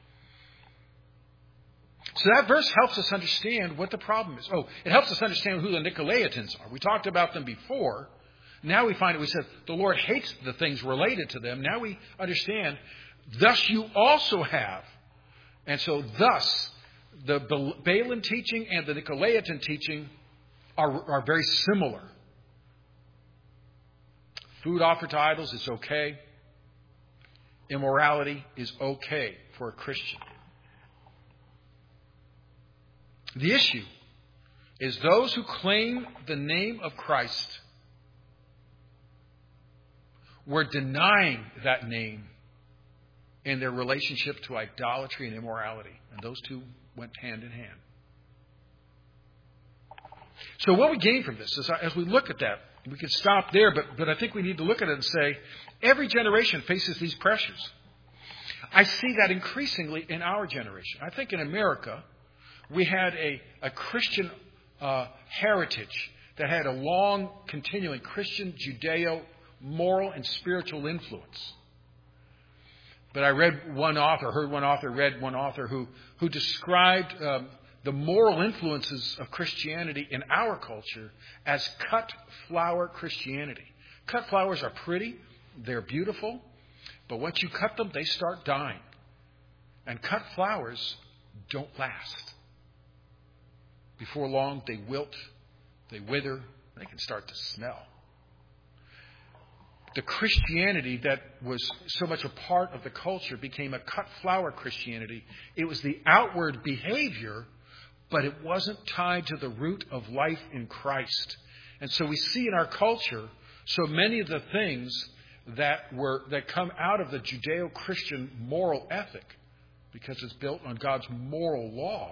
So that verse helps us understand what the problem is. Oh, it helps us understand who the Nicolaitans are. We talked about them before. Now we find it. We said the Lord hates the things related to them. Now we understand. Thus you also have. And so thus, the Balaam teaching and the Nicolaitan teaching are, are very similar. Food offered to idols is okay. Immorality is okay for a Christian. The issue is those who claim the name of Christ were denying that name in their relationship to idolatry and immorality. And those two went hand in hand. So what we gain from this is, as we look at that, we can stop there, but, but I think we need to look at it and say, every generation faces these pressures. I see that increasingly in our generation. I think in America, we had a, a Christian uh, heritage that had a long, continuing Christian, Judeo, moral, and spiritual influence. But I read one author, heard one author, read one author who, who described um, the moral influences of Christianity in our culture as cut flower Christianity. Cut flowers are pretty, they're beautiful, but once you cut them, they start dying. And cut flowers don't last. Before long, they wilt, they wither, they can start to smell. The Christianity that was so much a part of the culture became a cut flower Christianity. It was the outward behavior, but it wasn't tied to the root of life in Christ. And so we see in our culture so many of the things that were that come out of the Judeo-Christian moral ethic, because it's built on God's moral law,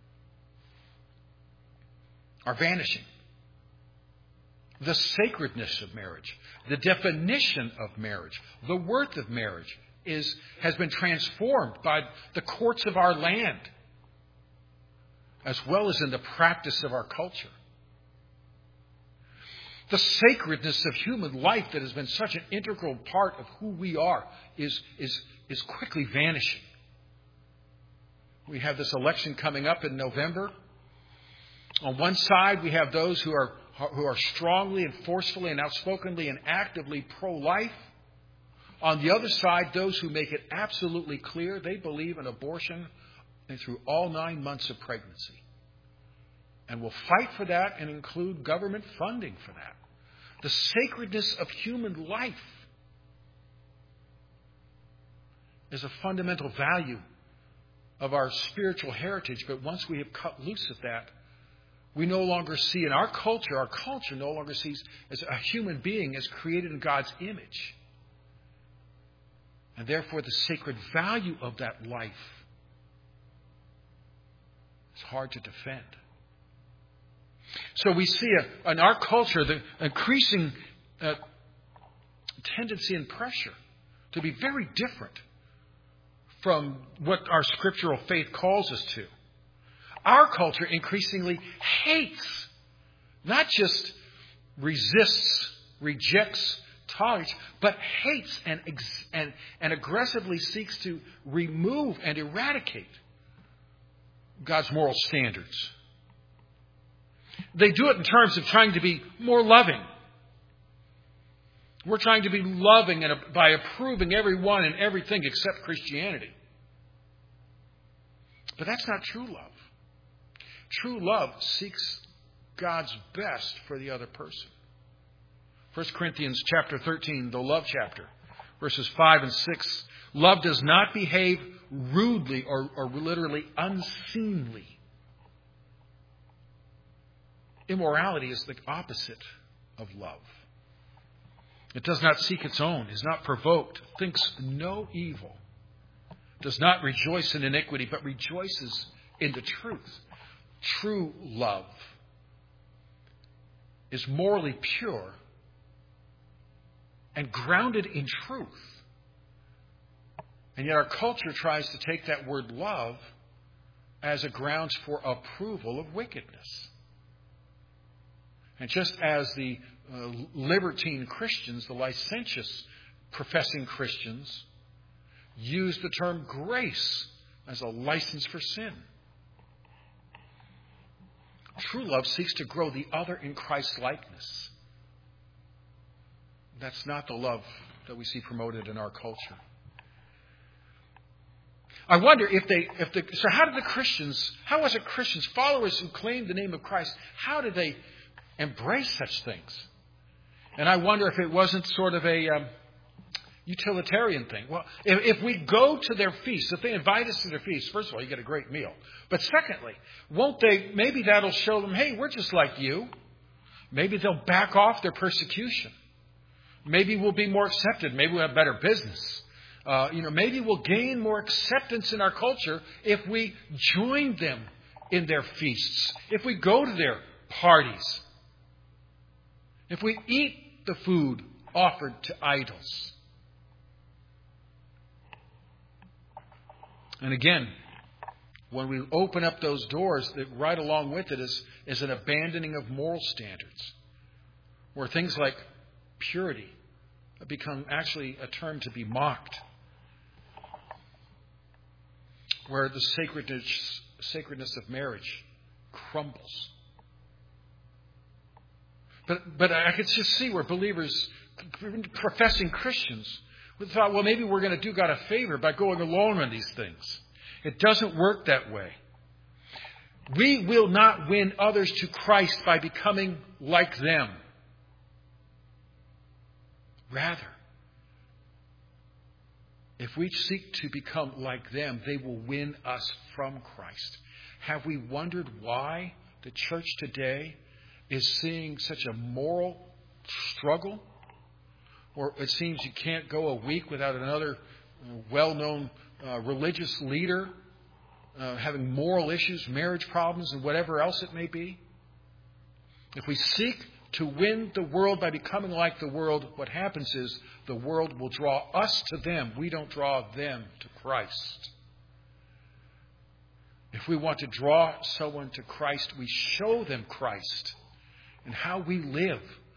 are vanishing. The sacredness of marriage, the definition of marriage, the worth of marriage is has been transformed by the courts of our land, as well as in the practice of our culture. The sacredness of human life that has been such an integral part of who we are is, is, is quickly vanishing. We have this election coming up in November. On one side, we have those who are who are strongly and forcefully and outspokenly and actively pro-life. On the other side, those who make it absolutely clear they believe in abortion and through all nine months of pregnancy. And will fight for that and include government funding for that. The sacredness of human life is a fundamental value of our spiritual heritage. But once we have cut loose of that, we no longer see in our culture, our culture no longer sees as a human being as created in God's image. And therefore the sacred value of that life is hard to defend. So we see a, in our culture the increasing uh, tendency and pressure to be very different from what our scriptural faith calls us to. Our culture increasingly hates, not just resists, rejects, tolerates, but hates and, ex- and, and aggressively seeks to remove and eradicate God's moral standards. They do it in terms of trying to be more loving. We're trying to be loving and by approving everyone and everything except Christianity. But that's not true love. True love seeks God's best for the other person. First Corinthians chapter thirteen, the love chapter, verses five and six. Love does not behave rudely or, or literally unseemly. Immorality is the opposite of love. It does not seek its own, is not provoked, thinks no evil, does not rejoice in iniquity, but rejoices in the truth. True love is morally pure and grounded in truth. And yet our culture tries to take that word love as a grounds for approval of wickedness. And just as the uh, libertine Christians, the licentious professing Christians, use the term grace as a license for sin. True love seeks to grow the other in Christ's likeness. That's not the love that we see promoted in our culture. I wonder if they, if the, so how did the Christians, how was it Christians, followers who claimed the name of Christ, how did they embrace such things? And I wonder if it wasn't sort of a um, utilitarian thing. Well, if, if we go to their feast, if they invite us to their feast, first of all, you get a great meal. But secondly, won't they, maybe that'll show them, hey, we're just like you. Maybe they'll back off their persecution. Maybe we'll be more accepted. Maybe we'll have better business. Uh, you know, maybe we'll gain more acceptance in our culture if we join them in their feasts, if we go to their parties, if we eat the food offered to idols. And again, when we open up those doors, that right along with it is, is an abandoning of moral standards, where things like purity become actually a term to be mocked, where the sacredness, sacredness of marriage crumbles. But but I could just see where believers, professing Christians, thought, well, maybe we're going to do God a favor by going along on these things. It doesn't work that way. We will not win others to Christ by becoming like them. Rather, if we seek to become like them, they will win us from Christ. Have we wondered why the church today is seeing such a moral struggle? Or it seems you can't go a week without another well-known uh, religious leader uh, having moral issues, marriage problems, and whatever else it may be. If we seek to win the world by becoming like the world, what happens is the world will draw us to them. We don't draw them to Christ. If we want to draw someone to Christ, we show them Christ and how we live.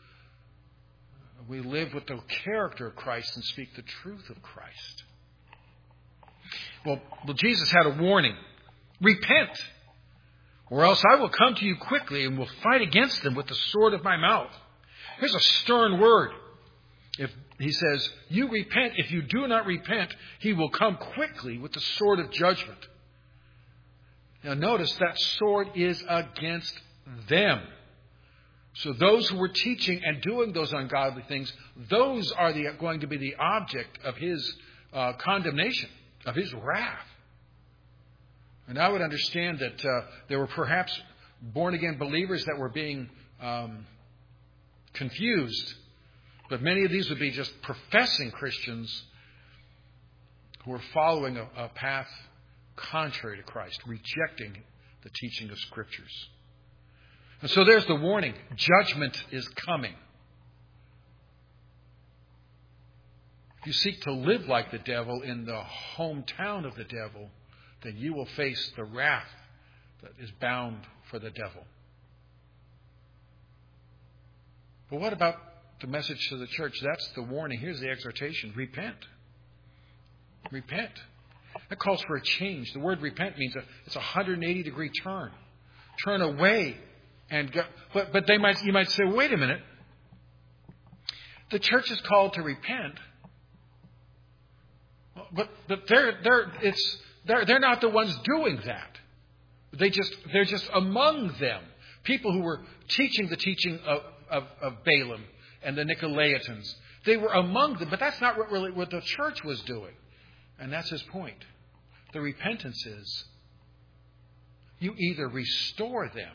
We live with the character of Christ and speak the truth of Christ. Well, well, Jesus had a warning. Repent, or else I will come to you quickly and will fight against them with the sword of my mouth. Here's a stern word. If he says, you repent, if you do not repent, he will come quickly with the sword of judgment. Now notice that sword is against them. So those who were teaching and doing those ungodly things, those are the, going to be the object of his uh, condemnation, of his wrath. And I would understand that uh, there were perhaps born-again believers that were being um, confused. But many of these would be just professing Christians who are following a, a path contrary to Christ, rejecting the teaching of Scriptures. And so there's the warning. Judgment is coming. If you seek to live like the devil in the hometown of the devil, then you will face the wrath that is bound for the devil. But what about the message to the church? That's the warning. Here's the exhortation. Repent. Repent. That calls for a change. The word repent means a, it's a one hundred eighty degree turn. Turn away and go. But, but they might, you might say, wait a minute. The church is called to repent. But, but they're, they're, it's, they're, they're not the ones doing that. They just, they're just among them. People who were teaching the teaching of, of, of Balaam and the Nicolaitans. They were among them, but that's not what really what the church was doing. And that's his point. The repentance is you either restore them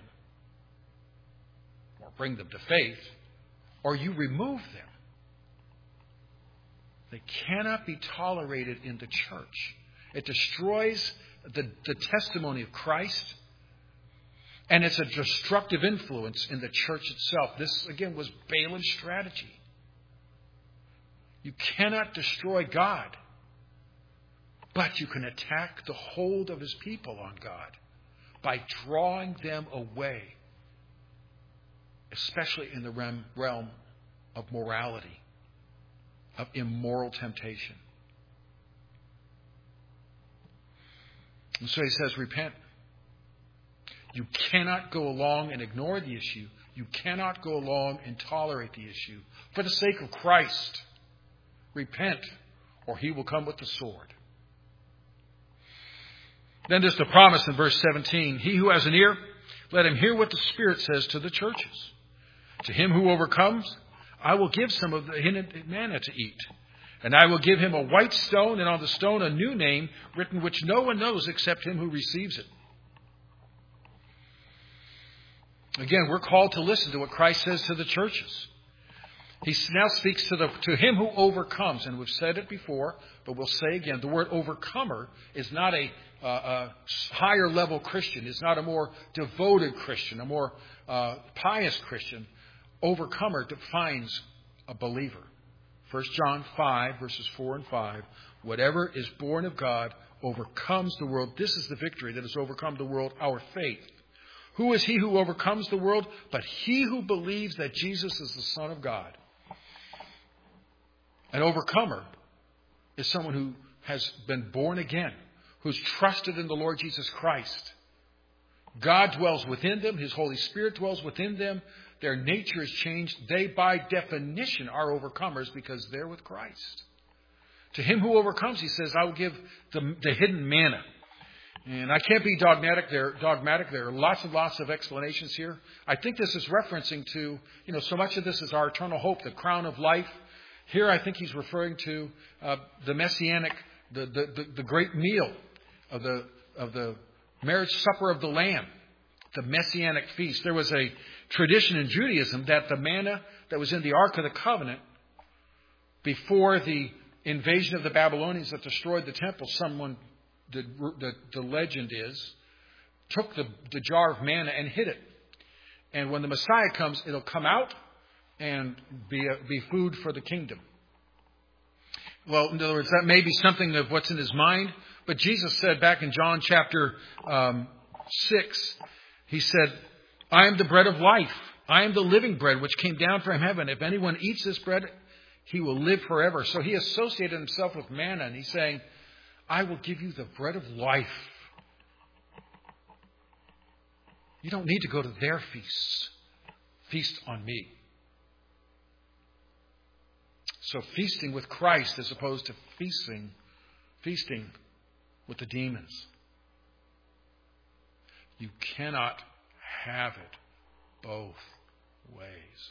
or bring them to faith, or you remove them. They cannot be tolerated in the church. It destroys the, the testimony of Christ, and it's a destructive influence in the church itself. This, again, was Balaam's strategy. You cannot destroy God, but you can attack the hold of his people on God by drawing them away, especially in the realm of morality, of immoral temptation. And so he says, repent. You cannot go along and ignore the issue. You cannot go along and tolerate the issue. For the sake of Christ, repent, or he will come with the sword. Then there's the promise in verse seventeen. He who has an ear, let him hear what the Spirit says to the churches. To him who overcomes, I will give some of the hidden manna to eat. And I will give him a white stone, and on the stone a new name written which no one knows except him who receives it. Again, we're called to listen to what Christ says to the churches. He now speaks to the to him who overcomes. And we've said it before, but we'll say again, the word overcomer is not a, uh, a higher level Christian. It's not a more devoted Christian, a more uh, pious Christian. Overcomer defines a believer. First John five, verses four and five. Whatever is born of God overcomes the world. This is the victory that has overcome the world, our faith. Who is he who overcomes the world? But he who believes that Jesus is the Son of God. An overcomer is someone who has been born again, who's trusted in the Lord Jesus Christ. God dwells within them. His Holy Spirit dwells within them. Their nature is changed. They, by definition, are overcomers because they're with Christ. To him who overcomes, he says, I will give the, the hidden manna. And I can't be dogmatic there. Dogmatic. There are lots and lots of explanations here. I think this is referencing to, you know, so much of this is our eternal hope, the crown of life. Here, I think he's referring to uh, the messianic, the, the, the, the great meal of the of the marriage supper of the Lamb, the messianic feast. There was a tradition in Judaism that the manna that was in the Ark of the Covenant before the invasion of the Babylonians that destroyed the temple, someone, the, the, the legend is, took the, the jar of manna and hid it. And when the Messiah comes, it'll come out and be, a, be food for the kingdom. Well, in other words, that may be something of what's in his mind. But Jesus said back in John chapter um, six, he said, I am the bread of life. I am the living bread which came down from heaven. If anyone eats this bread, he will live forever. So he associated himself with manna, and he's saying, I will give you the bread of life. You don't need to go to their feasts. Feast on me. So feasting with Christ as opposed to feasting, feasting with the demons. You cannot have it both ways.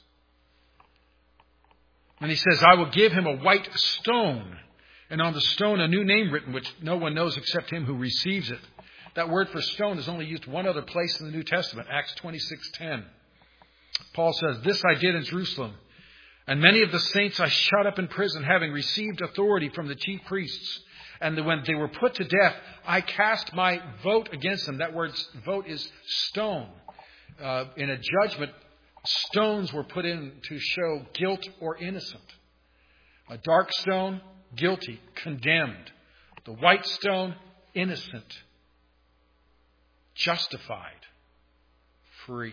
And he says, I will give him a white stone, and on the stone a new name written, which no one knows except him who receives it. That word for stone is only used one other place in the New Testament, Acts twenty-six ten. Paul says, this I did in Jerusalem, and many of the saints I shut up in prison, having received authority from the chief priests. And when they were put to death, I cast my vote against them. That word vote is stone. Uh, in a judgment, stones were put in to show guilt or innocent. A dark stone, guilty, condemned. The white stone, innocent, justified, free.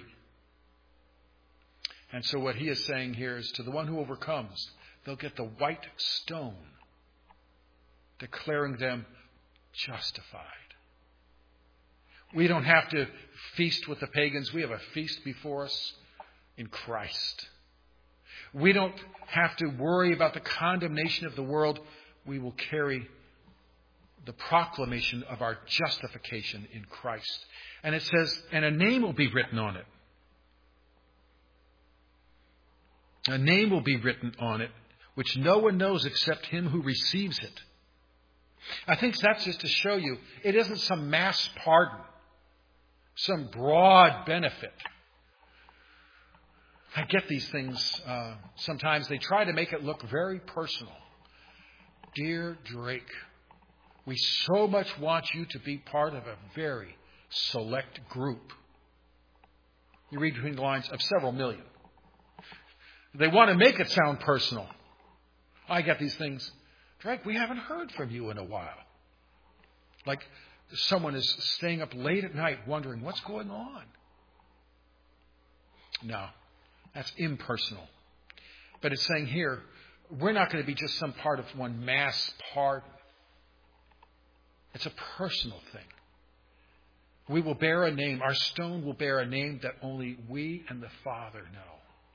And so what he is saying here is to the one who overcomes, they'll get the white stone, declaring them justified. We don't have to feast with the pagans. We have a feast before us in Christ. We don't have to worry about the condemnation of the world. We will carry the proclamation of our justification in Christ. And it says, and a name will be written on it. A name will be written on it, which no one knows except him who receives it. I think that's just to show you, it isn't some mass pardon, some broad benefit. I get these things, uh, sometimes they try to make it look very personal. Dear Drake, we so much want you to be part of a very select group. You read between the lines of several million. They want to make it sound personal. I get these things. Drake, we haven't heard from you in a while. Like someone is staying up late at night wondering what's going on. No, that's impersonal. But it's saying here, we're not going to be just some part of one mass pardon. It's a personal thing. We will bear a name. Our stone will bear a name that only we and the Father know.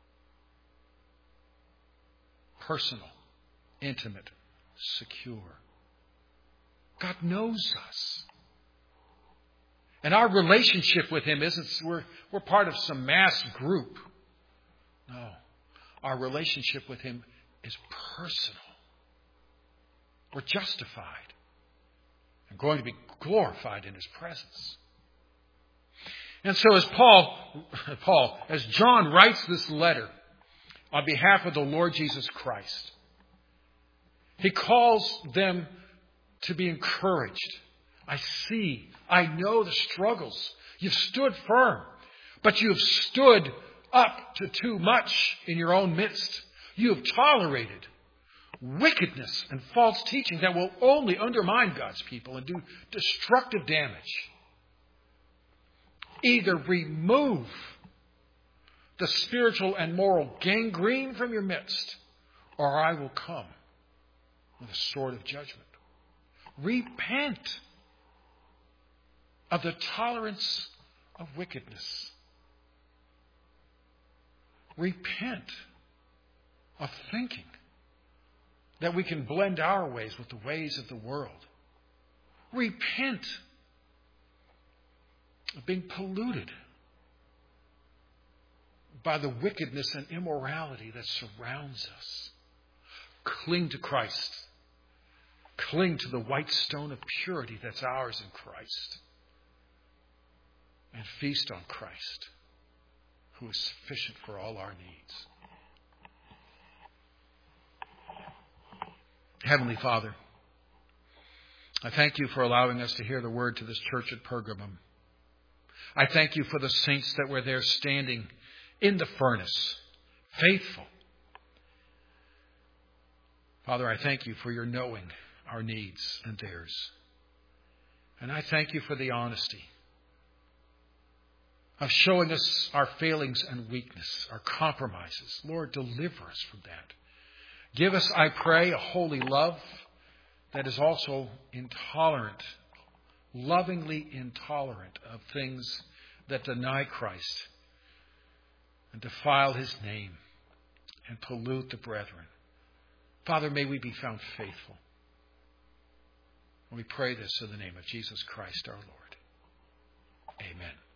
Personal, intimate, secure. God knows us. And our relationship with Him isn't, we're, we're part of some mass group. No. Our relationship with Him is personal. We're justified and going to be glorified in His presence. And so as Paul, Paul, as John writes this letter on behalf of the Lord Jesus Christ, he calls them to be encouraged. I see, I know the struggles. You've stood firm, but you have stood up to too much in your own midst. You have tolerated wickedness and false teaching that will only undermine God's people and do destructive damage. Either remove the spiritual and moral gangrene from your midst, or I will come with a sword of judgment. Repent of the tolerance of wickedness. Repent of thinking that we can blend our ways with the ways of the world. Repent of being polluted by the wickedness and immorality that surrounds us. Cling to Christ. Cling to the white stone of purity that's ours in Christ. And feast on Christ, who is sufficient for all our needs. Heavenly Father, I thank you for allowing us to hear the word to this church at Pergamum. I thank you for the saints that were there standing in the furnace, faithful. Father, I thank you for your knowing our needs and theirs. And I thank you for the honesty of showing us our failings and weakness, our compromises. Lord, deliver us from that. Give us, I pray, a holy love that is also intolerant, lovingly intolerant of things that deny Christ and defile His name and pollute the brethren. Father, may we be found faithful. We pray this in the name of Jesus Christ our Lord. Amen.